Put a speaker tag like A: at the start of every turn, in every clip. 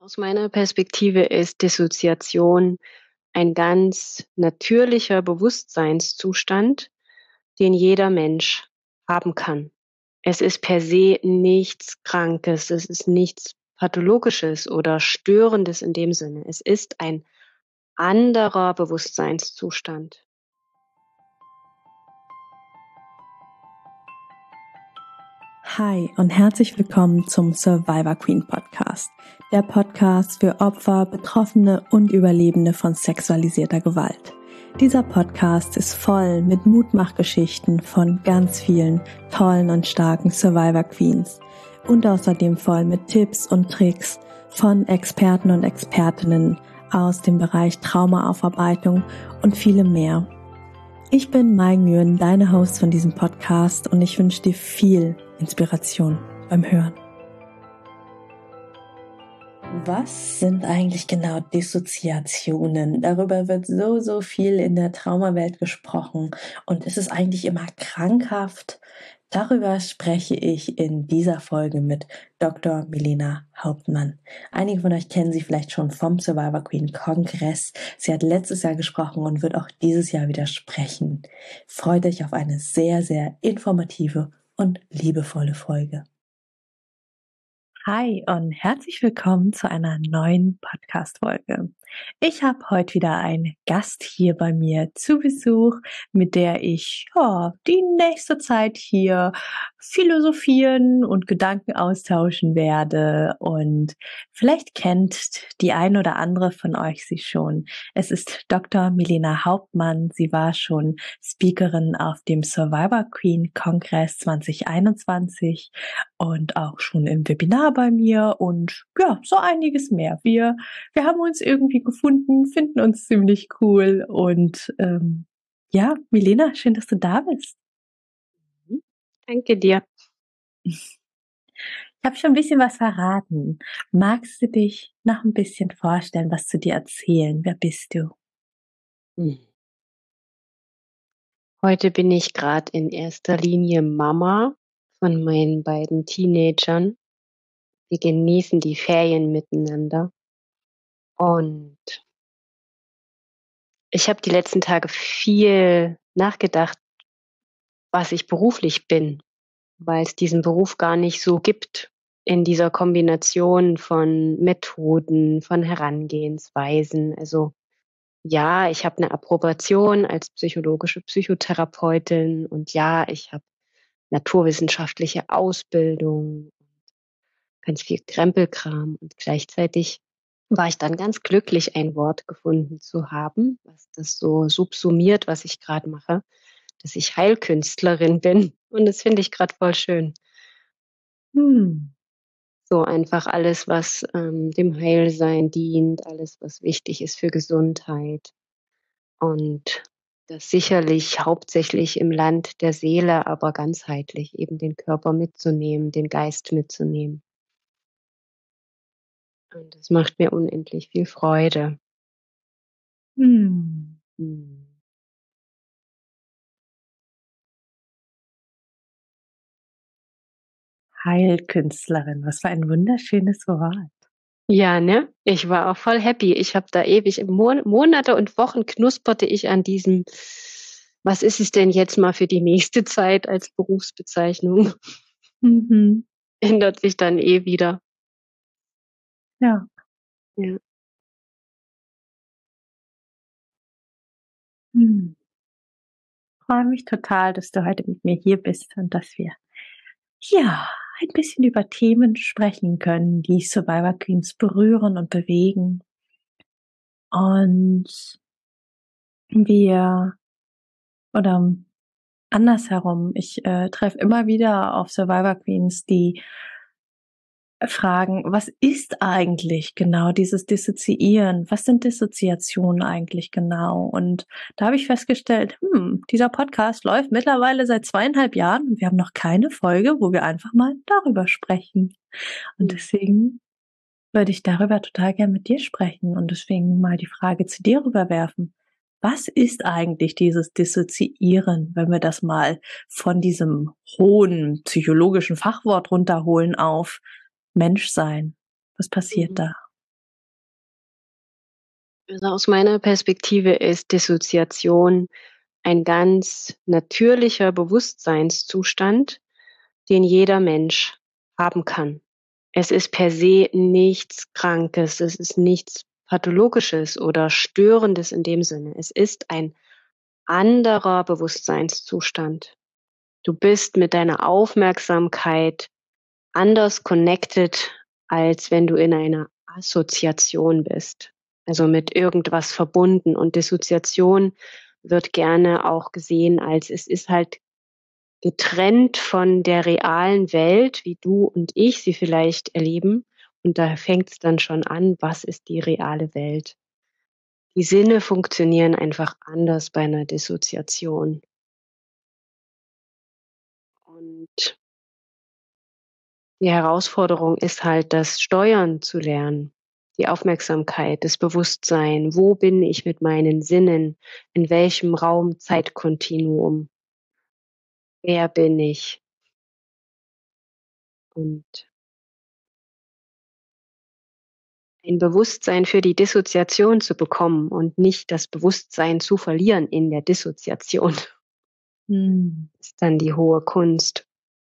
A: Aus meiner Perspektive ist Dissoziation ein ganz natürlicher Bewusstseinszustand, den jeder Mensch haben kann. Es ist per se nichts Krankes, es ist nichts Pathologisches oder Störendes in dem Sinne. Es ist ein anderer Bewusstseinszustand.
B: Hi und herzlich willkommen zum Survivor Queen Podcast. Der Podcast für Opfer, Betroffene und Überlebende von sexualisierter Gewalt. Dieser Podcast ist voll mit Mutmachgeschichten von ganz vielen tollen und starken Survivor Queens und außerdem voll mit Tipps und Tricks von Experten und Expertinnen aus dem Bereich Traumaaufarbeitung und vielem mehr. Ich bin Mai Nguyen, deine Host von diesem Podcast, und ich wünsche dir viel Inspiration beim Hören. Was sind eigentlich genau Dissoziationen? Darüber wird so viel in der Traumawelt gesprochen, und ist es eigentlich immer krankhaft? Darüber spreche ich in dieser Folge mit Dr. Milena Hauptmann. Einige von euch kennen sie vielleicht schon vom Survivor Queen Kongress. Sie hat letztes Jahr gesprochen und wird auch dieses Jahr wieder sprechen. Freut euch auf eine sehr informative und liebevolle Folge. Hi und herzlich willkommen zu einer neuen Podcast-Folge. Ich habe heute wieder einen Gast hier bei mir zu Besuch, mit der ich die nächste Zeit hier philosophieren und Gedanken austauschen werde. Und vielleicht kennt die ein oder andere von euch sie schon. Es ist Dr. Milena Hauptmann. Sie war schon Speakerin auf dem Survivor Queen Kongress 2021 und auch schon im Webinar bei mir und ja, so einiges mehr. Wir haben uns irgendwie gefunden, finden uns ziemlich cool und ja, Milena, schön, dass du da bist.
A: Danke dir.
B: Ich habe schon ein bisschen was verraten. Magst du dich noch ein bisschen vorstellen, was zu dir erzählen? Wer bist du?
A: Heute bin ich gerade in erster Linie Mama von meinen beiden Teenagern. Wir genießen die Ferien miteinander. Und ich habe die letzten Tage viel nachgedacht, was ich beruflich bin, weil es diesen Beruf gar nicht so gibt in dieser Kombination von Methoden, von Herangehensweisen. Also ja, ich habe eine Approbation als psychologische Psychotherapeutin und ja, ich habe naturwissenschaftliche Ausbildung, ganz viel Krempelkram, und gleichzeitig war ich dann ganz glücklich, ein Wort gefunden zu haben, was das so subsumiert, was ich gerade mache, dass ich Heilkünstlerin bin, und das finde ich gerade voll schön. So einfach alles, was dem Heilsein dient, alles, was wichtig ist für Gesundheit, und das sicherlich hauptsächlich im Land der Seele, aber ganzheitlich eben den Körper mitzunehmen, den Geist mitzunehmen. Und das macht mir unendlich viel Freude.
B: Hm. Heilkünstlerin, was für ein wunderschönes Wort.
A: Ja, ne? Ich war auch voll happy. Ich habe da ewig Monate und Wochen knusperte ich an diesem, was ist es denn jetzt mal für die nächste Zeit als Berufsbezeichnung? Ändert sich dann wieder.
B: Ja.
A: Ja.
B: Freue mich total, dass du heute mit mir hier bist und dass wir ein bisschen über Themen sprechen können, die Survivor Queens berühren und bewegen. Und oder andersherum, ich treffe immer wieder auf Survivor Queens, die fragen, was ist eigentlich genau dieses Dissoziieren? Was sind Dissoziationen eigentlich genau? Und da habe ich festgestellt, dieser Podcast läuft mittlerweile seit 2,5 Jahren und wir haben noch keine Folge, wo wir einfach mal darüber sprechen. Und deswegen würde ich darüber total gern mit dir sprechen und deswegen mal die Frage zu dir rüberwerfen. Was ist eigentlich dieses Dissoziieren, wenn wir das mal von diesem hohen psychologischen Fachwort runterholen auf Menschsein? Was passiert da?
A: Also aus meiner Perspektive ist Dissoziation ein ganz natürlicher Bewusstseinszustand, den jeder Mensch haben kann. Es ist per se nichts Krankes, es ist nichts Pathologisches oder Störendes in dem Sinne. Es ist ein anderer Bewusstseinszustand. Du bist mit deiner Aufmerksamkeit anders connected, als wenn du in einer Assoziation bist, also mit irgendwas verbunden. Und Dissoziation wird gerne auch gesehen als es ist halt getrennt von der realen Welt, wie du und ich sie vielleicht erleben. Und da fängt es dann schon an, was ist die reale Welt? Die Sinne funktionieren einfach anders bei einer Dissoziation. Und die Herausforderung ist halt, das Steuern zu lernen, die Aufmerksamkeit, das Bewusstsein. Wo bin ich mit meinen Sinnen? In welchem Raum-Zeitkontinuum? Wer bin ich? Und ein Bewusstsein für die Dissoziation zu bekommen und nicht das Bewusstsein zu verlieren in der Dissoziation, ist dann die hohe Kunst.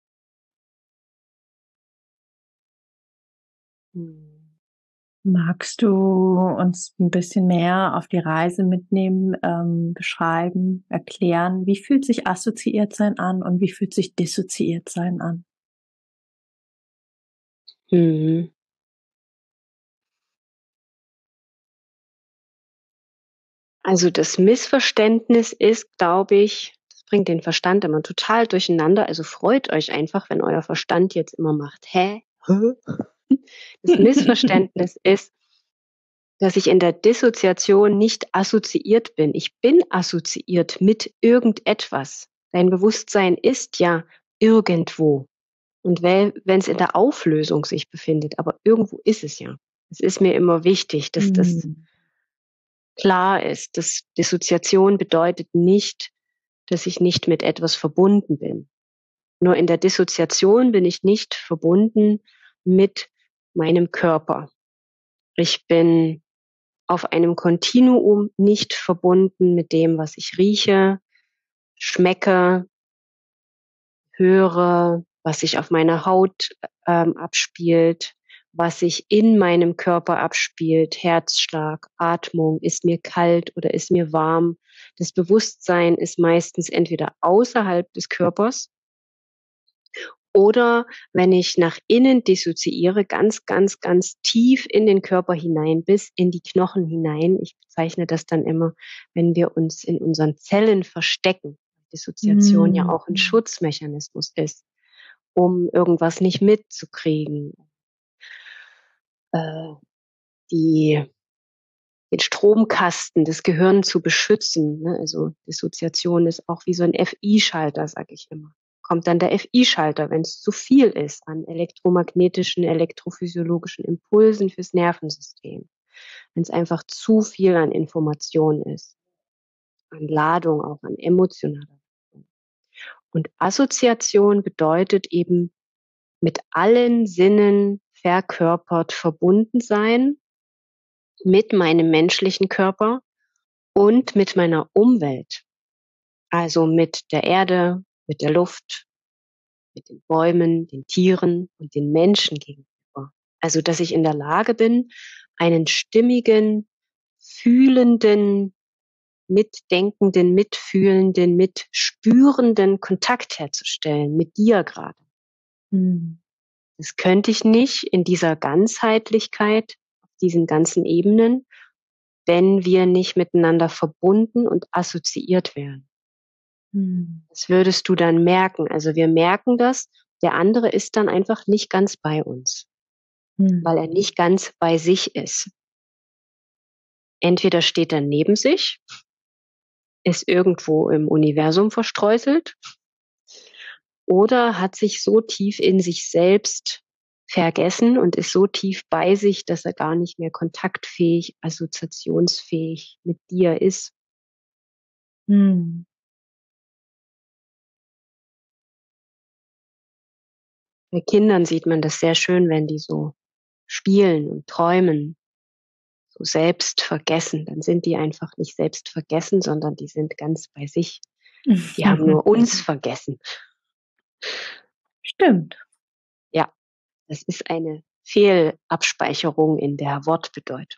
B: Magst du uns ein bisschen mehr auf die Reise mitnehmen, beschreiben, erklären, wie fühlt sich assoziiert sein an und wie fühlt sich dissoziiert sein an?
A: Mhm. Also das Missverständnis ist, glaube ich, das bringt den Verstand immer total durcheinander. Also freut euch einfach, wenn euer Verstand jetzt immer macht: „Hä? Hä?“ Das Missverständnis ist, dass ich in der Dissoziation nicht assoziiert bin. Ich bin assoziiert mit irgendetwas. Dein Bewusstsein ist ja irgendwo. Und wenn es in der Auflösung sich befindet, aber irgendwo ist es ja. Es ist mir immer wichtig, dass das
B: Mhm.
A: klar ist. Dass Dissoziation bedeutet nicht, dass ich nicht mit etwas verbunden bin. Nur in der Dissoziation bin ich nicht verbunden mit meinem Körper. Ich bin auf einem Kontinuum nicht verbunden mit dem, was ich rieche, schmecke, höre, was sich auf meiner Haut abspielt, was sich in meinem Körper abspielt, Herzschlag, Atmung, ist mir kalt oder ist mir warm. Das Bewusstsein ist meistens entweder außerhalb des Körpers oder wenn ich nach innen dissoziiere, ganz, ganz, ganz tief in den Körper hinein, bis in die Knochen hinein. Ich bezeichne das dann immer, wenn wir uns in unseren Zellen verstecken. Dissoziation ja
B: Mhm.
A: auch ein Schutzmechanismus ist, um irgendwas nicht mitzukriegen. Äh, die den Stromkasten des Gehirns zu beschützen, ne? Also Dissoziation ist auch wie so 'n FI-Schalter, sage ich immer. Kommt dann der FI-Schalter, wenn's zu viel ist an elektromagnetischen, elektrophysiologischen Impulsen fürs Nervensystem. Wenn's einfach zu viel an Information ist, an Ladung, auch an emotionaler Ladung. Und Assoziation bedeutet eben mit allen Sinnen verkörpert verbunden sein mit meinem menschlichen Körper und mit meiner Umwelt, also mit der Erde, mit der Luft, mit den Bäumen, den Tieren und den Menschen gegenüber. Also, dass ich in der Lage bin, einen stimmigen, fühlenden, mitdenkenden, mitfühlenden, mitspürenden Kontakt herzustellen mit dir gerade.
B: Mhm.
A: Das könnte ich nicht in dieser Ganzheitlichkeit, auf diesen ganzen Ebenen, wenn wir nicht miteinander verbunden und assoziiert wären.
B: Mhm.
A: Das würdest du dann merken. Also, wir merken das, der andere ist dann einfach nicht ganz bei uns,
B: Mhm.
A: weil er nicht ganz bei sich ist. Entweder steht er neben sich, ist irgendwo im Universum verstreuselt oder hat sich so tief in sich selbst vergessen und ist so tief bei sich, dass er gar nicht mehr kontaktfähig, assoziationsfähig mit dir ist.
B: Mhm.
A: Bei Kindern sieht man das sehr schön, wenn die so spielen und träumen. so selbst vergessen. Dann sind die einfach nicht selbst vergessen, sondern die sind ganz bei sich. Die haben nur uns vergessen.
B: Stimmt.
A: Ja, das ist eine Fehlabspeicherung in der Wortbedeutung.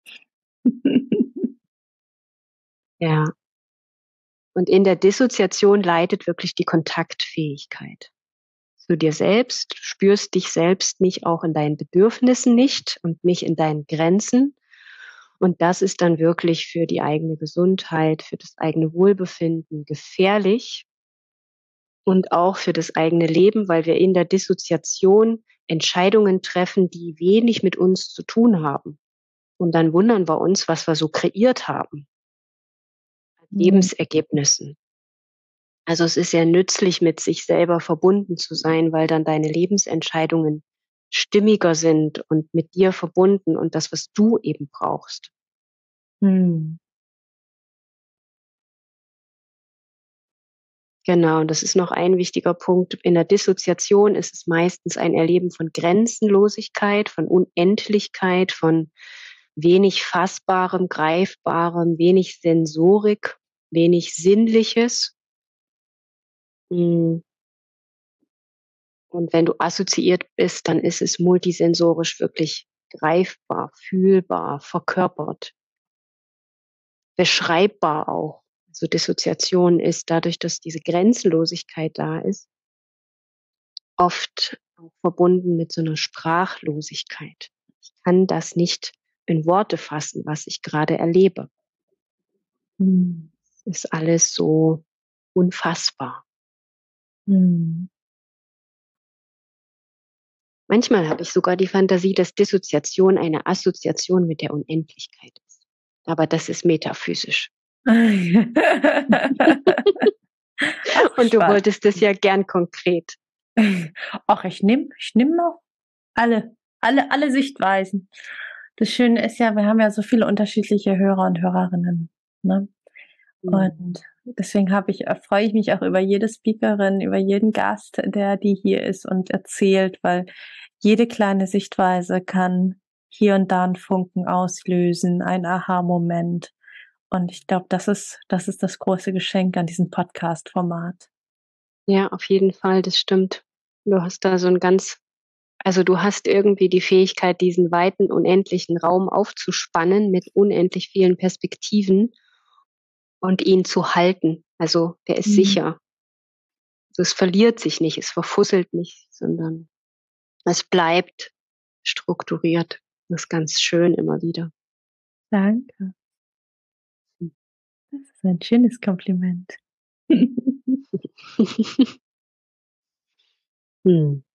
A: Ja. Und in der Dissoziation leidet wirklich die Kontaktfähigkeit zu dir selbst. Du spürst dich selbst nicht, auch in deinen Bedürfnissen nicht und nicht in deinen Grenzen. Und das ist dann wirklich für die eigene Gesundheit, für das eigene Wohlbefinden gefährlich und auch für das eigene Leben, weil wir in der Dissoziation Entscheidungen treffen, die wenig mit uns zu tun haben. Und dann wundern wir uns, was wir so kreiert haben an Lebensergebnissen. Also es ist sehr nützlich, mit sich selber verbunden zu sein, weil dann deine Lebensentscheidungen stimmiger sind und mit dir verbunden und das, was du eben brauchst.
B: Hm.
A: Genau, und das ist noch ein wichtiger Punkt. In der Dissoziation ist es meistens ein Erleben von Grenzenlosigkeit, von Unendlichkeit, von wenig Fassbarem, Greifbarem, wenig Sensorik, wenig Sinnliches. Und wenn du assoziiert bist, dann ist es multisensorisch wirklich greifbar, fühlbar, verkörpert, beschreibbar auch. Also Dissoziation ist dadurch, dass diese Grenzenlosigkeit da ist, oft auch verbunden mit so einer Sprachlosigkeit. Ich kann das nicht in Worte fassen, was ich gerade erlebe. Ist alles so unfassbar. Manchmal habe ich sogar die Fantasie, dass Dissoziation eine Assoziation mit der Unendlichkeit ist. Aber das ist metaphysisch. Und du wolltest es ja gern konkret.
B: Ach, ich nehm noch alle Sichtweisen. Das Schöne ist ja, wir haben ja so viele unterschiedliche Hörer und Hörerinnen, ne? Und deswegen freue ich mich auch über jede Speakerin, über jeden Gast, die hier ist und erzählt, weil jede kleine Sichtweise kann hier und da einen Funken auslösen, ein Aha-Moment. Und ich glaube, das ist das große Geschenk an diesem Podcast-Format.
A: Ja, auf jeden Fall, das stimmt. Du hast da also du hast irgendwie die Fähigkeit, diesen weiten, unendlichen Raum aufzuspannen mit unendlich vielen Perspektiven und ihn zu halten. Also der ist sicher. Also es verliert sich nicht, es verfusselt nicht, sondern es bleibt strukturiert. Das ist ganz schön immer wieder.
B: Danke. Das ist ein schönes Kompliment.
A: Nee,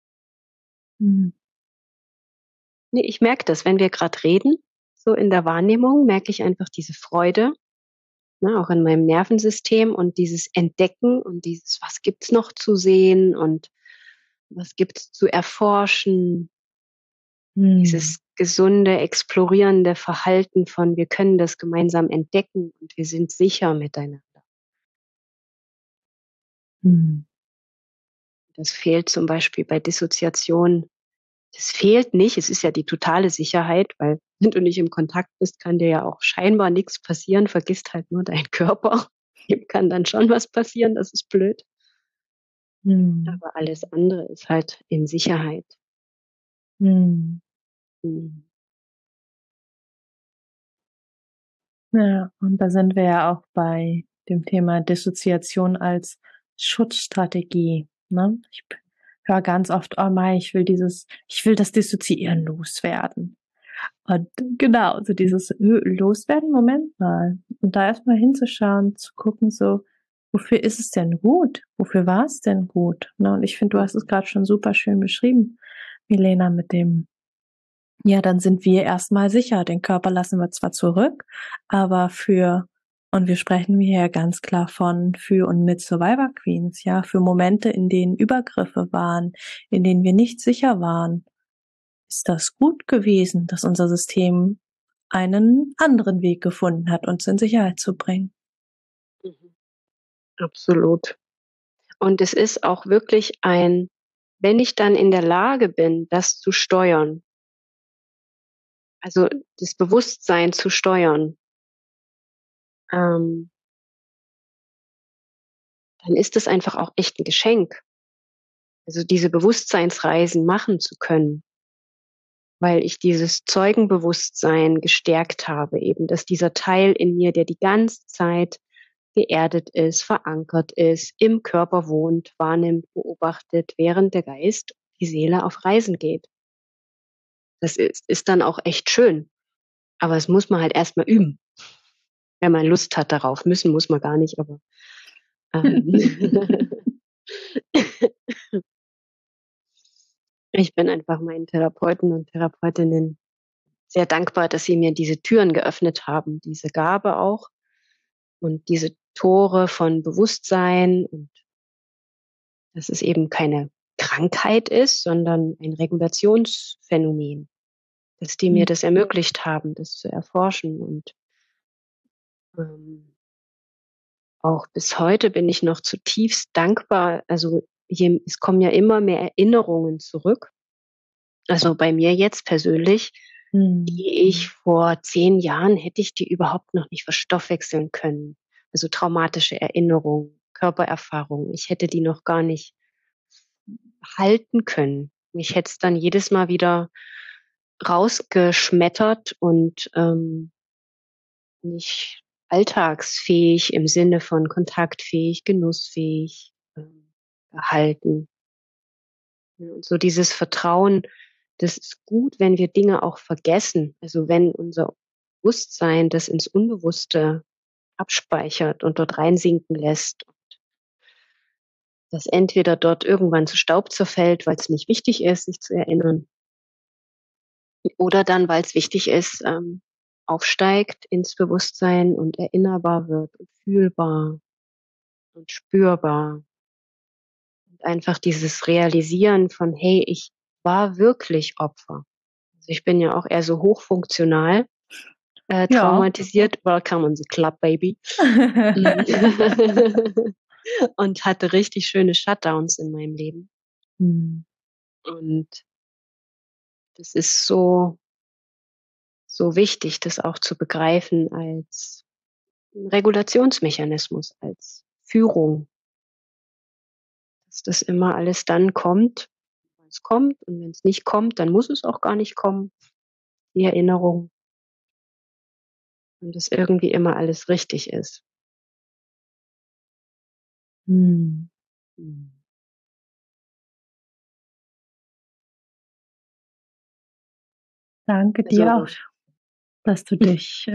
A: ich merke das, wenn wir gerade reden, so in der Wahrnehmung merke ich einfach diese Freude, ne, auch in meinem Nervensystem und dieses Entdecken und dieses, was gibt's noch zu sehen und was gibt's zu erforschen, dieses gesunde, explorierende Verhalten von, wir können das gemeinsam entdecken und wir sind sicher miteinander. Das fehlt zum Beispiel bei Dissoziation. Das fehlt nicht, es ist ja die totale Sicherheit, weil wenn du nicht im Kontakt bist, kann dir ja auch scheinbar nichts passieren, vergisst halt nur dein Körper. Dem kann dann schon was passieren, das ist blöd. Aber alles andere ist halt in Sicherheit.
B: Ja, und da sind wir ja auch bei dem Thema Dissoziation als Schutzstrategie, ne? Ich höre ganz oft: „Oh mei, ich will das Dissoziieren loswerden.“ Und genau, so dieses Loswerden, Moment mal. Und da erst mal hinzuschauen, zu gucken so: Wofür ist es denn gut? Wofür war es denn gut, ne? Und ich finde, du hast es grad schon super schön beschrieben, Milena, mit dem ja, dann sind wir erstmal sicher. Den Körper lassen wir zwar zurück, aber und wir sprechen hier ja ganz klar von für und mit Survivor Queens, ja, für Momente, in denen Übergriffe waren, in denen wir nicht sicher waren, ist das gut gewesen, dass unser System einen anderen Weg gefunden hat, uns in Sicherheit zu bringen.
A: Absolut. Und es ist auch wirklich wenn ich dann in der Lage bin, das zu steuern, also das Bewusstsein zu steuern, dann ist es einfach auch echt ein Geschenk. Also diese Bewusstseinsreisen machen zu können, weil ich dieses Zeugenbewusstsein gestärkt habe, eben, dass dieser Teil in mir, der die ganze Zeit geerdet ist, verankert ist, im Körper wohnt, wahrnimmt, beobachtet, während der Geist, die Seele auf Reisen geht. Das ist dann auch echt schön. Aber es muss man halt erst mal üben, wenn man Lust hat darauf. Müssen muss man gar nicht, aber ähm, ich bin einfach meinen Therapeuten und Therapeutinnen sehr dankbar, dass sie mir diese Türen geöffnet haben, diese Gabe auch und diese Tore von Bewusstsein und dass es eben keine Krankheit ist, sondern ein Regulationsphänomen, dass die mir
B: Mhm.
A: das ermöglicht haben, das zu erforschen. Und ähm, auch bis heute bin ich noch zutiefst dankbar. Also es kommen ja immer mehr Erinnerungen zurück. Also bei mir jetzt persönlich,
B: Mhm.
A: die ich vor 10 Jahren hätte ich die überhaupt noch nicht verstoffwechseln können. Also traumatische Erinnerungen, Körpererfahrungen. Ich hätte die noch gar nicht halten können. Mich hätte es dann jedes Mal wieder rausgeschmettert und nicht alltagsfähig im Sinne von kontaktfähig, genussfähig gehalten. Ja, und so dieses Vertrauen, das ist gut, wenn wir Dinge auch vergessen. Also wenn unser Bewusstsein das ins Unbewusste abspeichert und dort reinsinken lässt, das entweder dort irgendwann zu Staub zerfällt, weil es nicht wichtig ist, sich zu erinnern, oder dann, weil es wichtig ist, aufsteigt ins Bewusstsein und erinnerbar wird und fühlbar und spürbar. Und einfach dieses Realisieren von, hey, ich war wirklich Opfer. Also ich bin ja auch eher so hochfunktional
B: Ja.
A: traumatisiert. Welcome on the club, baby. Und hatte richtig schöne Shutdowns in meinem Leben.
B: Mhm.
A: Und das ist so, so wichtig, das auch zu begreifen als Regulationsmechanismus, als Führung, dass das immer alles dann kommt, wenn es kommt. Und wenn es nicht kommt, dann muss es auch gar nicht kommen, die Erinnerung. Und dass irgendwie immer alles richtig ist.
B: Mhm.
A: Mhm.
B: Danke dir auch,
A: Also,
B: dass du dich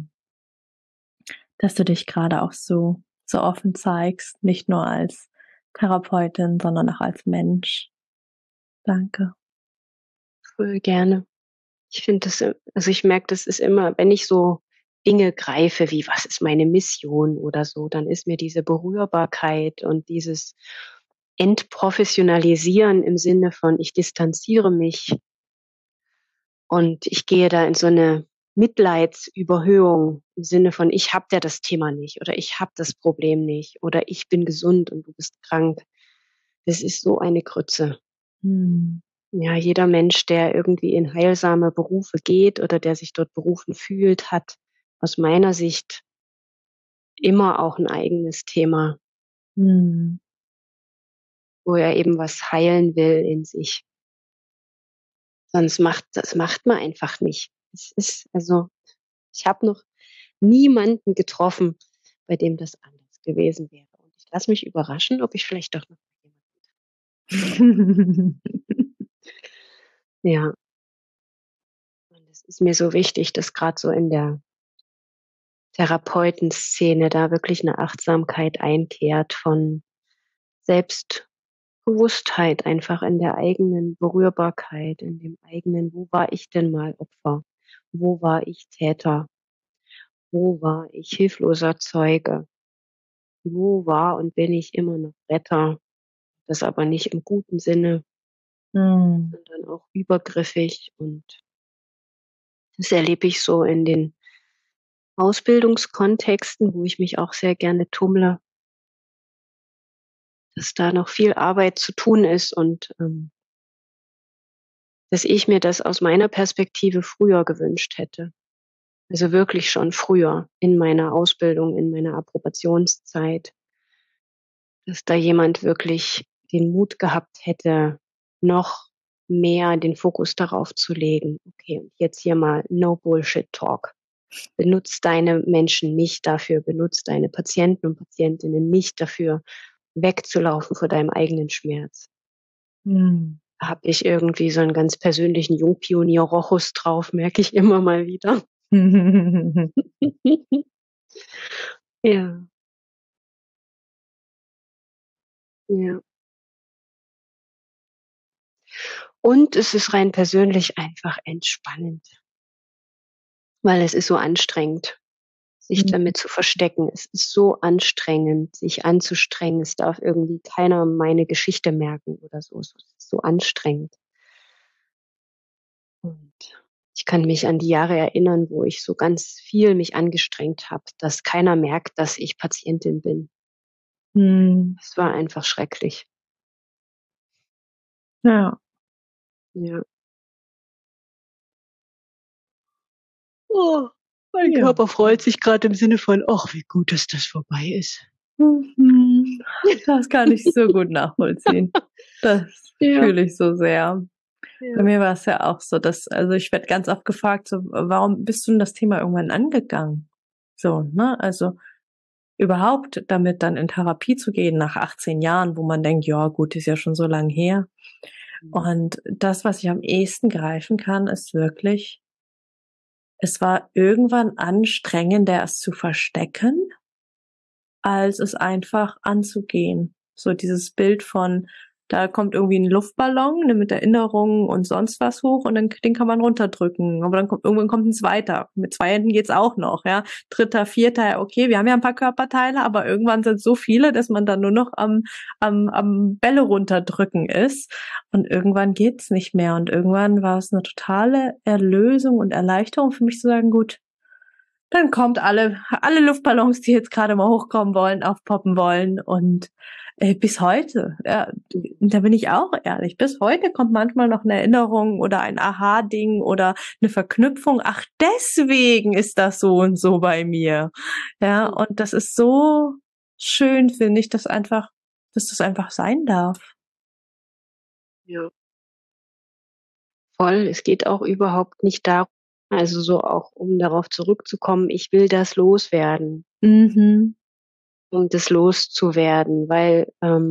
B: dass du dich gerade auch so offen zeigst, nicht nur als Therapeutin, sondern auch als Mensch. Danke.
A: voll gerne. Ich finde das, also ich merke, das ist immer, wenn ich so Dinge greife, wie was ist meine Mission oder so, dann ist mir diese Berührbarkeit und dieses Entprofessionalisieren im Sinne von, ich distanziere mich und ich gehe da in so eine Mitleidsüberhöhung im Sinne von, ich habe ja das Thema nicht oder ich habe das Problem nicht oder ich bin gesund und du bist krank. Das ist so eine Grütze.
B: Mhm.
A: Ja, jeder Mensch, der irgendwie in heilsame Berufe geht oder der sich dort berufen fühlt, hat aus meiner Sicht immer auch 'n eigenes Thema,
B: Mhm.
A: wo er eben was heilen will in sich. Sonst macht man einfach nicht. Es ist also, ich habe noch niemanden getroffen, bei dem das anders gewesen wäre. Und ich lasse mich überraschen, ob ich vielleicht doch noch jemanden. Ja, und es ist mir so wichtig, dass grad so in der Therapeutenszene da wirklich 'ne Achtsamkeit einkehrt von Selbstbewusstheit einfach in der eigenen Berührbarkeit, in dem eigenen: „Wo war ich denn mal Opfer? Wo war ich Täter? Wo war ich hilfloser Zeuge? Wo war und bin ich immer noch Retter?“ Das aber nicht im guten Sinne,
B: Mhm.
A: sondern auch übergriffig. Und das erlebe ich so in den Ausbildungskontexten, wo ich mich auch sehr gerne tummle, dass da noch viel Arbeit zu tun ist und dass ich mir das aus meiner Perspektive früher gewünscht hätte. Also wirklich schon früher in meiner Ausbildung, in meiner Approbationszeit, dass da jemand wirklich den Mut gehabt hätte, noch mehr den Fokus darauf zu legen. Okay, und jetzt hier mal No Bullshit Talk. Benutz deine Menschen nicht dafür, benutz deine Patienten und Patientinnen nicht dafür, wegzulaufen vor deinem eigenen Schmerz.
B: Mhm.
A: Da habe ich irgendwie so einen ganz persönlichen Jungpionier-Rochus drauf, merke ich immer mal wieder. Ja, ja. Und es ist rein persönlich einfach entspannend, weil es ist so anstrengend, sich
B: Mhm.
A: damit zu verstecken. Es ist so anstrengend, sich anzustrengen. Es darf irgendwie keiner meine Geschichte merken oder so. Es ist so anstrengend. Und ich kann mich an die Jahre erinnern, wo ich so ganz viel mich angestrengt habe, dass keiner merkt, dass ich Patientin bin.
B: Mhm.
A: Es war einfach schrecklich.
B: Ja.
A: Ja. Oh, mein
B: Ja.
A: Körper freut sich grad im Sinne von: „Ach, wie gut, dass das vorbei ist."
B: Mhm. Das kann ich so gut nachvollziehen. Das
A: Ja,
B: fühle ich so sehr. Bei
A: ja.
B: mir war es ja auch so, dass also, ich werde ganz oft gefragt so: „Warum bist du 'n das Thema irgendwann angegangen?“ So, ne? Also, überhaupt damit dann in Therapie zu gehen nach 18 Jahren, wo man denkt: „Ja gut, ist ja schon so lang her.“
A: Mhm.
B: Und das, was ich am ehesten greifen kann, ist wirklich, es war irgendwann anstrengender, es zu verstecken, als es einfach anzugehen. So dieses Bild von, da kommt irgendwie 'n Luftballon, ne, mit Erinnerungen und sonst was hoch und dann den kann man runterdrücken. Aber dann kommt irgendwann kommt 'n zweiter. Mit 2 Händen geht's auch noch, ja. Dritter, vierter, ja okay, wir haben ja 'n paar Körperteile, aber irgendwann sind's so viele, dass man dann nur noch am Bälle runterdrücken ist und irgendwann geht's nicht mehr. Und irgendwann war's 'ne totale Erlösung und Erleichterung für mich zu sagen: „Gut, dann kommt alle Luftballons, die jetzt grade mal hochkommen wollen, aufpoppen wollen und, bis heute, ja, da bin ich auch ehrlich, bis heute kommt manchmal noch 'ne Erinnerung oder ein Aha-Ding oder 'ne Verknüpfung: „Ach, deswegen ist das so und so bei mir.“ Ja,
A: Mhm.
B: und das ist so schön, finde ich, dass das einfach sein darf.
A: Ja, voll. Es geht auch überhaupt nicht darum, also, so auch um darauf zurückzukommen, ich will das loswerden,
B: Mhm.
A: um das loszuwerden, weil,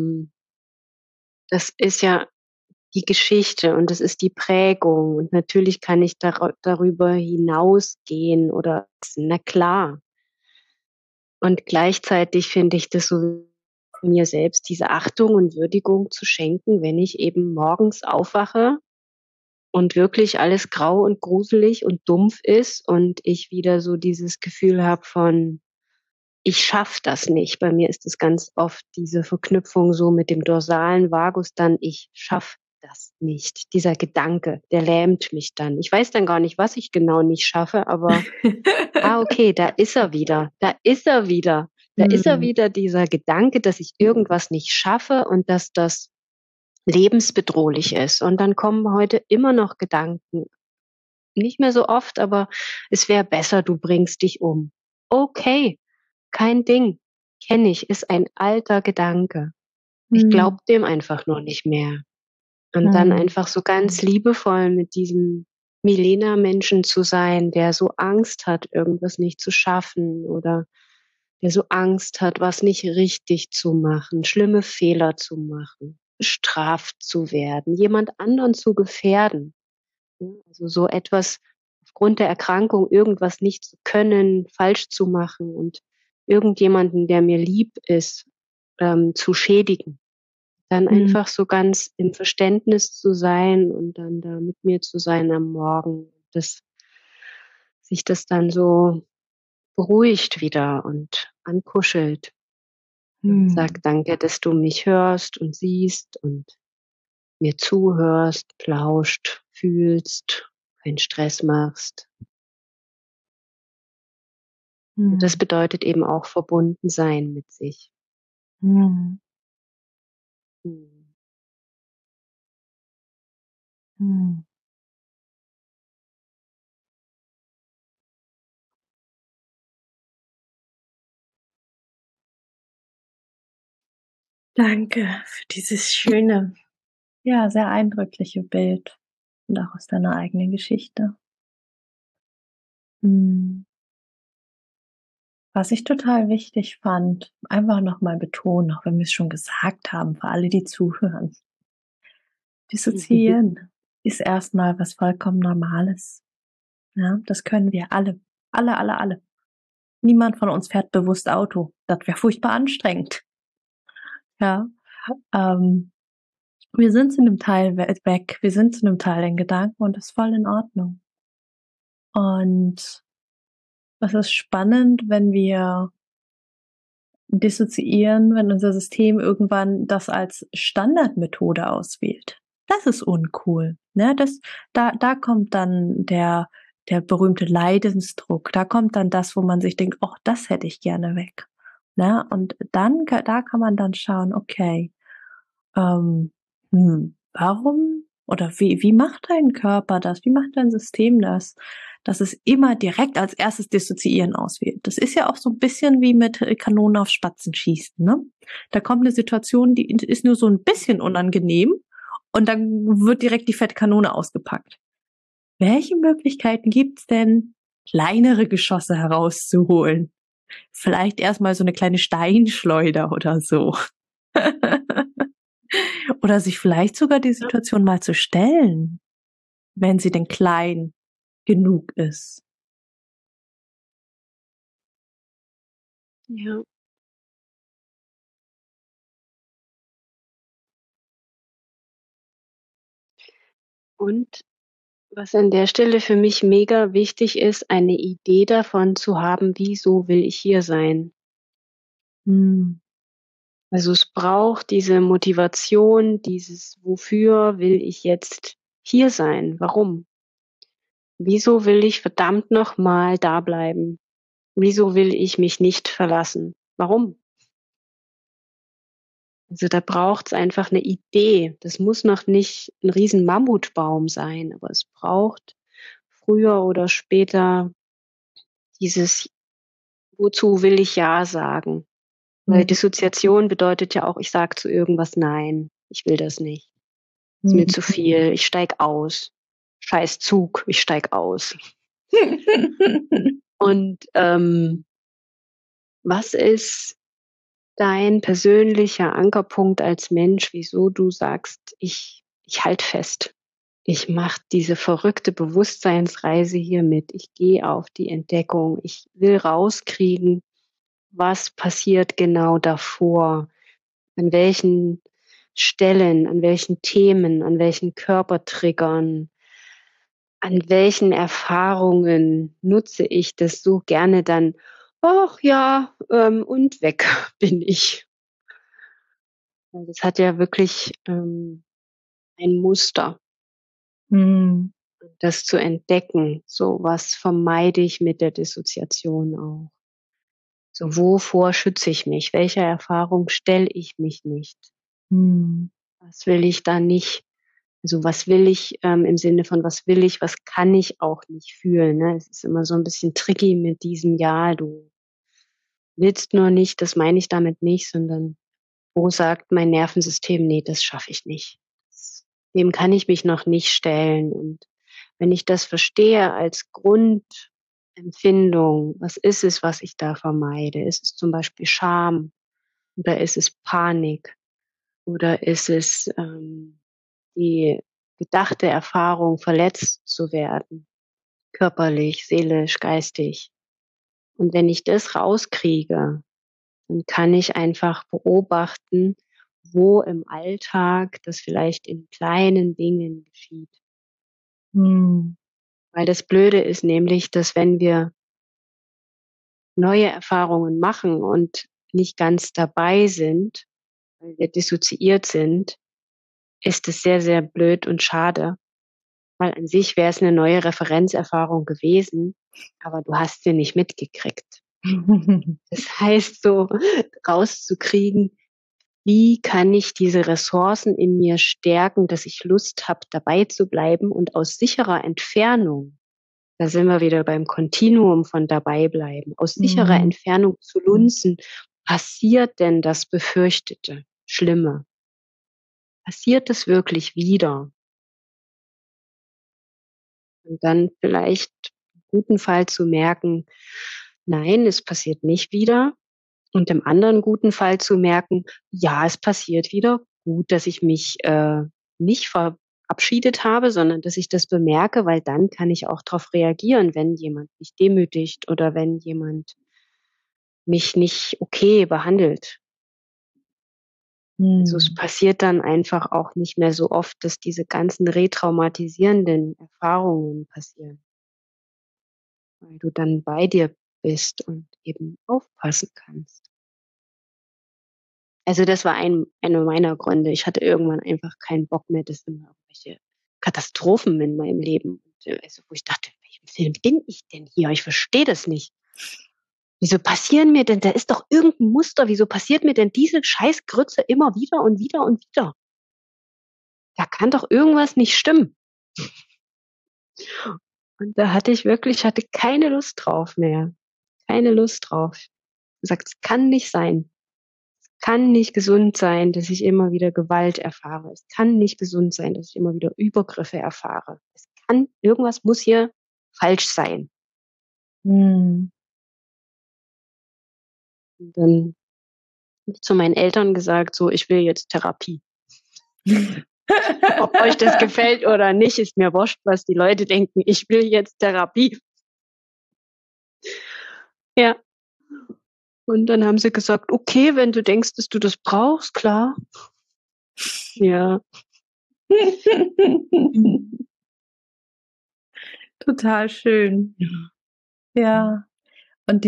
A: das ist ja die Geschichte und das ist die Prägung und natürlich kann ich darüber hinausgehen oder na klar. Und gleichzeitig finde ich das so, mir selbst diese Achtung und Würdigung zu schenken, wenn ich eben morgens aufwache und wirklich alles grau und gruselig und dumpf ist und ich wieder so dieses Gefühl habe von: „Ich schaffe das nicht." Bei mir ist es ganz oft diese Verknüpfung so mit dem dorsalen Vagus dann: „Ich schaffe das nicht." Dieser Gedanke, der lähmt mich dann. Ich weiß dann gar nicht, was ich genau nicht schaffe, aber okay, da ist er wieder. Da ist er wieder. Da ist er
B: Mhm.
A: wieder, dieser Gedanke, dass ich irgendwas nicht schaffe und dass das lebensbedrohlich ist. Und dann kommen heute immer noch Gedanken. Nicht mehr so oft, aber es wäre besser, du bringst dich um. Okay, kein Ding. Kenne ich, ist ein alter Gedanke. Ich glaube
B: Mhm.
A: dem einfach nur nicht mehr. Und dann
B: Mhm.
A: einfach so ganz liebevoll mit diesem Milena-Menschen zu sein, der so Angst hat, irgendwas nicht zu schaffen oder der so Angst hat, was nicht richtig zu machen, schlimme Fehler zu machen, bestraft zu werden, jemand anderen zu gefährden. Ne? Also so etwas aufgrund der Erkrankung irgendwas nicht zu können, falsch zu machen und irgendjemanden, der mir lieb ist, zu schädigen. Dann
B: Mhm.
A: einfach so ganz im Verständnis zu sein und dann da mit mir zu sein am Morgen, dass sich das dann so beruhigt wieder und ankuschelt und
B: Mhm.
A: sagt: „Danke, dass du mich hörst und siehst und mir zuhörst, lauscht, fühlst, keinen Stress machst." Und das
B: Mhm.
A: bedeutet eben auch verbunden sein mit sich.
B: Mhm.
A: Mhm.
B: Mhm. Danke für dieses schöne, ja, sehr eindrückliche Bild und auch aus deiner eigenen Geschichte. Hm, was ich total wichtig fand, einfach noch mal betonen, auch wenn wir es schon gesagt haben, für alle, die zuhören. Dissoziieren ist erst mal was vollkommen Normales, ja? Das können wir alle. Alle, alle, alle. Niemand von uns fährt bewusst Auto. Das wäre furchtbar anstrengend, ja? Ähm, wir sind zu 'nem Teil weg, wir sind zu 'nem Teil in Gedanken und das ist voll in Ordnung. Und es ist spannend, wenn wir dissoziieren, wenn unser System irgendwann das als Standardmethode auswählt. Das ist uncool, ne? Da kommt dann der berühmte Leidensdruck. Da kommt dann das, wo man sich denkt: „Och, das hätte ich gerne weg", ne? Und dann da kann man dann schauen, okay, ähm, warum oder wie macht dein Körper das? Wie macht dein System das, dass es immer direkt als erstes Dissoziieren auswählt? Das ist ja auch so ein bisschen wie mit Kanonen auf Spatzen schießen, ne? Da kommt eine Situation, die ist nur so ein bisschen unangenehm und dann wird direkt die fette Kanone ausgepackt. Welche Möglichkeiten gibt's denn, kleinere Geschosse herauszuholen? Vielleicht erst mal so eine kleine Steinschleuder oder so. Oder sich vielleicht sogar die
A: Ja,
B: Situation mal zu stellen, wenn sie denn klein genug ist.
A: ja. Und was an der Stelle für mich mega wichtig ist, eine Idee davon zu haben, wieso will ich hier sein?
B: Mhm.
A: Also, es braucht diese Motivation, dieses „Wofür will ich jetzt hier sein? Warum? Wieso will ich verdammt noch mal da bleiben? Wieso will ich mich nicht verlassen? Warum?“ Also, da braucht's einfach 'ne Idee. Das muss noch nicht 'n riesen Mammutbaum sein, aber es braucht früher oder später dieses „Wozu will ich ja sagen?“ Weil
B: Mhm.
A: Dissoziation bedeutet ja auch, ich sage zu irgendwas „Nein, ich will das nicht. Ist mir
B: Mhm.
A: zu viel, ich steige aus. Scheiß Zug, ich steige aus.“ Und, was ist dein persönlicher Ankerpunkt als Mensch, wieso du sagst: „Ich halte fest. Ich mache diese verrückte Bewusstseinsreise hier mit. Ich gehe auf die Entdeckung. Ich will rauskriegen, was passiert genau davor? An welchen Stellen, an welchen Themen, an welchen Körpertriggern, an welchen Erfahrungen nutze ich das so gerne dann: „Ach ja, und weg bin ich.“ Weil das hat ja wirklich, ein Muster,
B: Mhm.
A: das zu entdecken. So, was vermeide ich mit der Dissoziation auch? So, wovor schütze ich mich? Welcher Erfahrung stelle ich mich nicht?
B: Mhm.
A: Was will ich da nicht, also, was will ich, im Sinne von was will ich, was kann ich auch nicht fühlen, ne? Es ist immer so 'n bisschen tricky mit diesem: „Ja, du willst nur nicht“, das meine ich damit nicht, sondern wo sagt mein Nervensystem: „Ne, das schaffe ich nicht. Das dem kann ich mich noch nicht stellen.“ Und wenn ich das verstehe als Grundempfindung, was ist es, was ich da vermeide? Ist es zum Beispiel Scham oder ist es Panik oder ist es, die gedachte Erfahrung, verletzt zu werden, körperlich, seelisch, geistig? Und wenn ich das rauskriege, dann kann ich einfach beobachten, wo im Alltag das vielleicht in kleinen Dingen geschieht.
B: Mhm.
A: Weil das Blöde ist nämlich, dass wenn wir neue Erfahrungen machen und nicht ganz dabei sind, weil wir dissoziiert sind, ist es sehr, sehr blöd und schade, weil an sich wäre es 'ne neue Referenzerfahrung gewesen, aber du hast sie nicht mitgekriegt. Das heißt so rauszukriegen: Wie kann ich diese Ressourcen in mir stärken, dass ich Lust habe, dabei zu bleiben und aus sicherer Entfernung, da sind wir wieder beim Kontinuum von dabei bleiben, aus sicherer
B: Mhm.
A: Entfernung zu lunzen, passiert denn das Befürchtete? Schlimme. Passiert es wirklich wieder? Und dann vielleicht im guten Fall zu merken, nein, es passiert nicht wieder. Und im anderen guten Fall zu merken, ja, es passiert wieder. Gut, dass ich mich nicht verabschiedet habe, sondern dass ich das bemerke, weil dann kann ich auch darauf reagieren, wenn jemand mich demütigt oder wenn jemand mich nicht okay behandelt. Also es
B: Mhm.
A: passiert dann einfach auch nicht mehr so oft, dass diese ganzen retraumatisierenden Erfahrungen passieren, weil du dann bei dir bist und eben aufpassen kannst. Also, das war einer meiner Gründe. Ich hatte irgendwann einfach keinen Bock mehr, dass immer irgendwelche Katastrophen in meinem Leben also, wo ich dachte: „In welchem Film bin ich denn hier? Ich verstehe das nicht. Wieso passieren mir denn da ist doch irgend 'n Muster. Wieso passiert mir denn diese Scheißgrütze immer wieder und wieder und wieder? Da kann doch irgendwas nicht stimmen." Und da hatte keine Lust drauf mehr. Keine Lust drauf. Gesagt: „Es kann nicht sein. Kann nicht gesund sein, dass ich immer wieder Gewalt erfahre. Es kann nicht gesund sein, dass ich immer wieder Übergriffe erfahre. Irgendwas muss hier falsch sein."
B: Mhm.
A: Und dann habe ich zu meinen Eltern gesagt, so: „Ich will jetzt Therapie. Ob euch das gefällt oder nicht, ist mir wurscht, was die Leute denken. Ich will jetzt Therapie." Ja. Und dann haben sie gesagt: „Okay, wenn du denkst, dass du das brauchst, klar." Ja. Mhm.
B: Total schön.
A: Ja. Mhm.
B: Ja. Und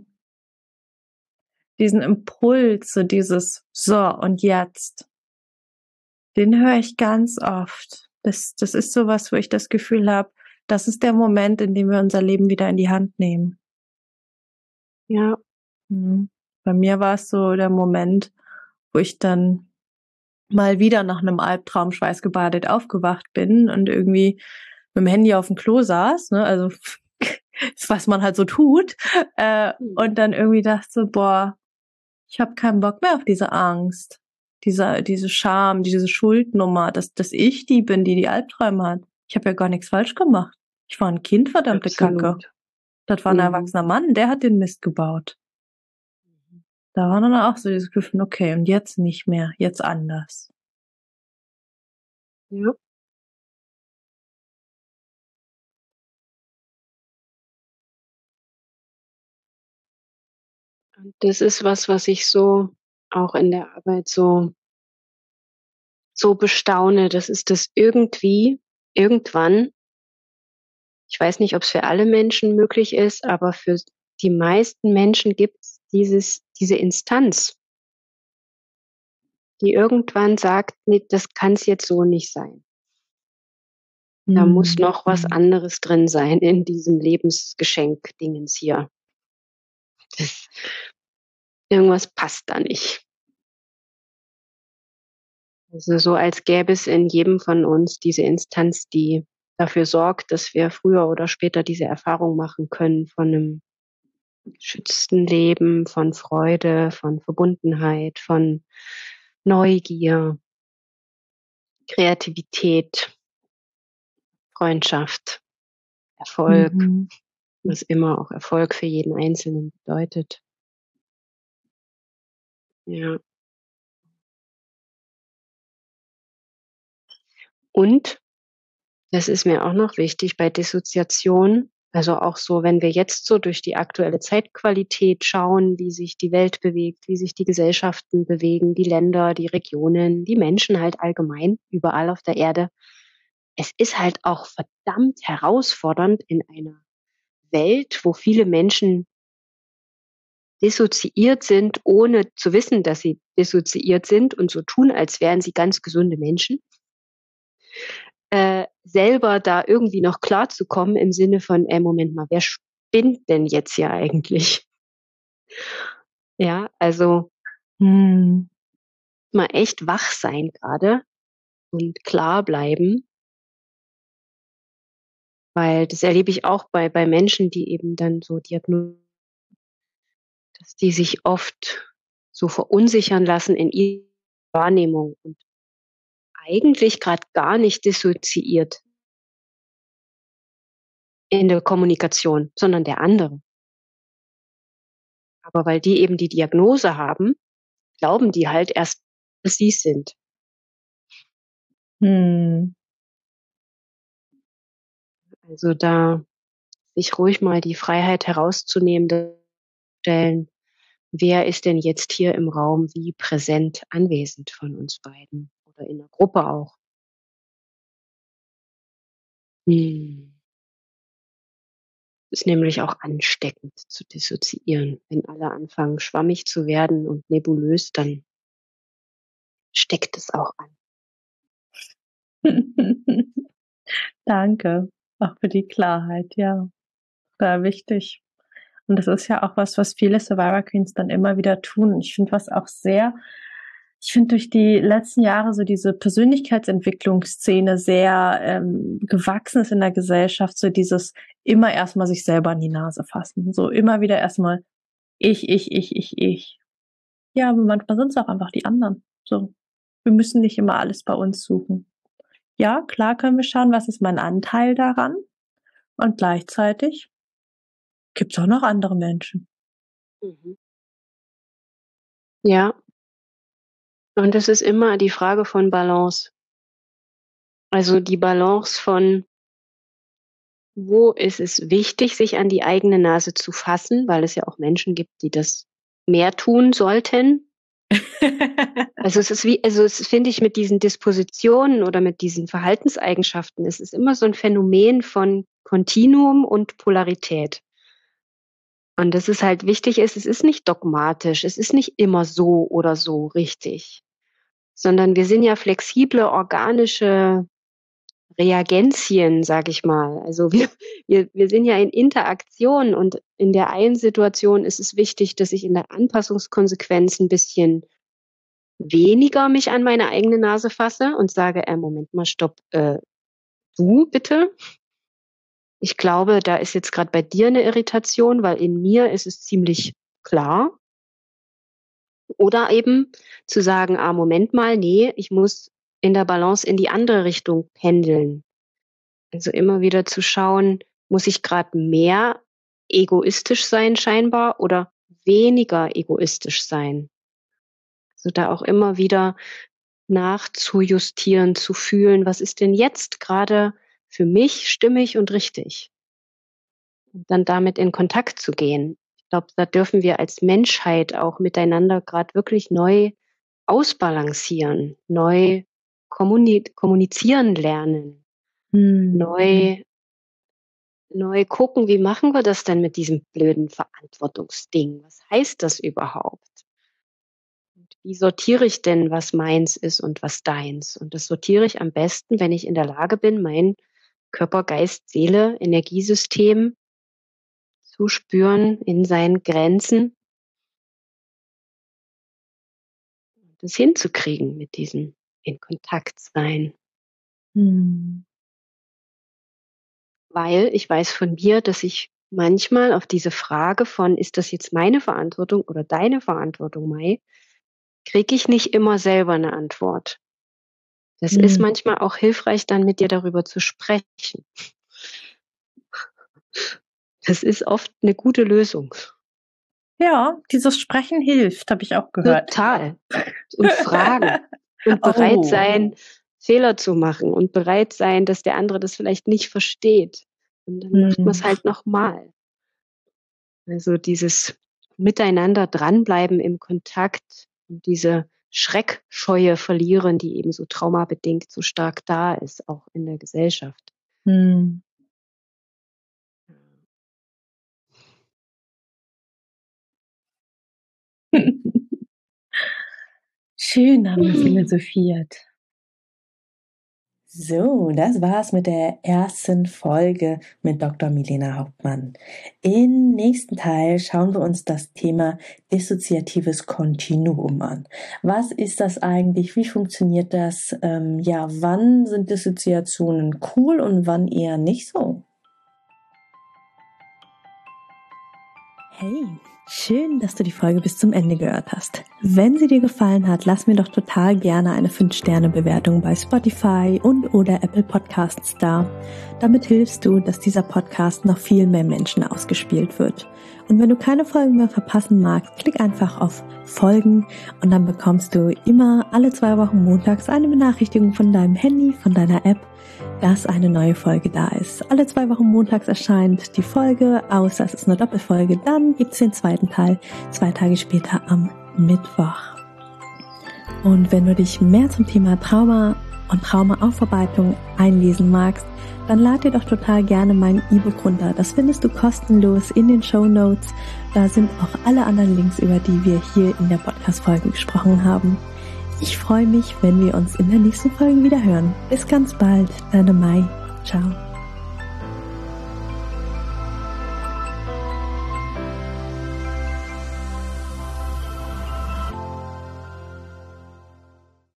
B: diesen Impuls, so dieses „So und jetzt", den höre ich ganz oft. Das ist so was, wo ich das Gefühl habe, das ist der Moment, in dem wir unser Leben wieder in die Hand nehmen.
A: Ja.
B: Mhm. Bei mir war es so der Moment, wo ich dann mal wieder nach 'nem Albtraum schweißgebadet aufgewacht bin und irgendwie mit'm Handy aufm Klo saß, ne, also was man halt so tut,
A: Mhm.
B: und dann irgendwie dachte so: „Boah, ich habe keinen Bock mehr auf diese Angst, diese Scham, diese Schuldnummer, dass ich die bin, die die Albträume hat. Ich habe ja gar nix falsch gemacht. Ich war 'n Kind, verdammte Kacke.
A: Absolut.
B: Das war 'n
A: Mhm.
B: erwachsener Mann, der hat den Mist gebaut." Da war dann auch so dieses Gefühl: „Okay, und jetzt nicht mehr, jetzt anders."
A: Ja. Und das ist was, was ich so auch in der Arbeit so bestaune. Das ist das irgendwie irgendwann ich weiß nicht, ob's für alle Menschen möglich ist, aber für die meisten Menschen gibt's diese Instanz, die irgendwann sagt: „Ne, das kann's jetzt so nicht sein. Da muss
B: Mhm.
A: noch was anderes drin sein in diesem Lebensgeschenk-Dingens hier. Das irgendwas passt da nicht." Also, so als gäbe es in jedem von uns diese Instanz, die dafür sorgt, dass wir früher oder später diese Erfahrung machen können von 'nem geschützten Leben, von Freude, von Verbundenheit, von Neugier, Kreativität, Freundschaft, Erfolg,
B: Mhm.
A: was immer auch Erfolg für jeden Einzelnen bedeutet. Ja. Und das ist mir auch noch wichtig bei Dissoziation, also auch so, wenn wir jetzt so durch die aktuelle Zeitqualität schauen, wie sich die Welt bewegt, wie sich die Gesellschaften bewegen, die Länder, die Regionen, die Menschen halt allgemein überall auf der Erde. Es ist halt auch verdammt herausfordernd in einer Welt, wo viele Menschen dissoziiert sind, ohne zu wissen, dass sie dissoziiert sind und so tun, als wären sie ganz gesunde Menschen. Selber da irgendwie noch klarzukommen im Sinne von: Moment mal, wer spinnt denn jetzt hier eigentlich?" Ja, also
B: Mhm.
A: mal echt wach sein grade und klar bleiben, weil das erlebe ich auch bei Menschen, die eben dann so dass die sich oft so verunsichern lassen in Wahrnehmung und eigentlich gerade gar nicht dissoziiert in der Kommunikation, sondern der andere. Aber weil die eben die Diagnose haben, glauben die halt erst, dass sie's sind.
B: Mhm.
A: Also da sich ruhig mal die Freiheit herauszunehmen, stellen, wer ist denn jetzt hier im Raum wie präsent anwesend von uns beiden oder in der Gruppe auch. Ist nämlich auch ansteckend zu dissoziieren. Wenn alle anfangen, schwammig zu werden und nebulös, dann steckt es auch an.
B: Danke, auch für die Klarheit, ja. Sehr wichtig. Und das ist ja auch was viele Survivor Queens dann immer wieder tun. Ich finde durch die letzten Jahre so diese Persönlichkeitsentwicklungsszene sehr gewachsen ist in der Gesellschaft, so dieses immer erstmal sich selber an die Nase fassen. So immer wieder erstmal ich. Ja, aber manchmal sind es auch einfach die anderen. So. Wir müssen nicht immer alles bei uns suchen. Ja, klar können wir schauen, was ist mein Anteil daran? Und gleichzeitig gibt's auch noch andere Menschen.
A: Mhm. Ja. Und es ist immer die Frage von Balance. Also die Balance von, wo ist es wichtig, sich an die eigene Nase zu fassen, weil es ja auch Menschen gibt, die das mehr tun sollten. Also es finde ich mit diesen Dispositionen oder mit diesen Verhaltenseigenschaften, es ist immer so ein Phänomen von Kontinuum und Polarität. Und dass es halt wichtig ist, es ist nicht dogmatisch, es ist nicht immer so oder so richtig, sondern wir sind ja flexible organische Reagenzien, sage ich mal. Also wir sind ja in Interaktion und in der einen Situation ist es wichtig, dass ich in der Anpassungskonsequenz ein bisschen weniger mich an meine eigene Nase fasse und sage: Moment mal, stopp, du bitte? Ich glaube, da ist jetzt gerade bei dir eine Irritation, weil in mir ist es ziemlich klar.“ Oder eben zu sagen: Moment mal, nee, ich muss in der Balance in die andere Richtung pendeln.“ Also, immer wieder zu schauen, muss ich gerade mehr egoistisch sein scheinbar oder weniger egoistisch sein? Also, da auch immer wieder nachzujustieren, zu fühlen, was ist denn jetzt gerade für mich stimmig und richtig? Und dann damit in Kontakt zu gehen. Ich glaube, da dürfen wir als Menschheit auch miteinander gerade wirklich neu ausbalancieren, neu kommunizieren lernen,
B: Mhm.
A: neu gucken, wie machen wir das denn mit diesem blöden Verantwortungsding? Was heißt das überhaupt? Und wie sortiere ich denn, was meins ist und was deins? Und das sortiere ich am besten, wenn ich in der Lage bin, mein Körper, Geist, Seele, Energiesystem zu spüren in seinen Grenzen, das hinzukriegen mit diesem in Kontakt sein.
B: Mhm.
A: Weil ich weiß von mir, dass ich manchmal auf diese Frage von, ist das jetzt meine Verantwortung oder deine Verantwortung, Mai, kriege ich nicht immer selber eine Antwort. Das ist
B: Mhm.
A: manchmal auch hilfreich, dann mit dir darüber zu sprechen. Das ist oft eine gute Lösung.
B: Ja, dieses Sprechen hilft, habe ich auch gehört.
A: Total. Und fragen und bereit
B: Oh.
A: sein, Fehler zu machen und bereit sein, dass der andere das vielleicht nicht versteht. Und dann macht man's
B: Mhm.
A: halt noch mal. Also, dieses Miteinander dranbleiben im Kontakt und diese Schreckscheue verlieren, die eben so traumabedingt so stark da ist, auch in der Gesellschaft.
B: Mhm. Schön haben wir philosophiert. So, das war's mit der ersten Folge mit Dr. Milena Hauptmann. Im nächsten Teil schauen wir uns das Thema dissoziatives Kontinuum an. Was ist das eigentlich? Wie funktioniert das? Ja, wann sind Dissoziationen cool und wann eher nicht so? Hey, schön, dass du die Folge bis zum Ende gehört hast. Wenn sie dir gefallen hat, lass mir doch total gerne eine 5-Sterne-Bewertung bei Spotify und/oder Apple Podcasts da. Damit hilfst du, dass dieser Podcast noch viel mehr Menschen ausgespielt wird. Und wenn du keine Folgen mehr verpassen magst, klick einfach auf Folgen und dann bekommst du immer alle 2 Wochen montags eine Benachrichtigung von deinem Handy, von deiner App, dass eine neue Folge da ist. Alle 2 Wochen montags erscheint die Folge, außer es ist eine Doppelfolge. Dann gibt es den zweiten Teil 2 Tage später am Mittwoch. Und wenn du dich mehr zum Thema Trauma und Traumaaufarbeitung einlesen magst, dann lad dir doch total gerne mein E-Book runter. Das findest du kostenlos in den Shownotes. Da sind auch alle anderen Links, über die wir hier in der Podcast-Folge gesprochen haben. Ich freue mich, wenn wir uns in der nächsten Folge wieder hören. Bis ganz bald, deine Mai. Ciao.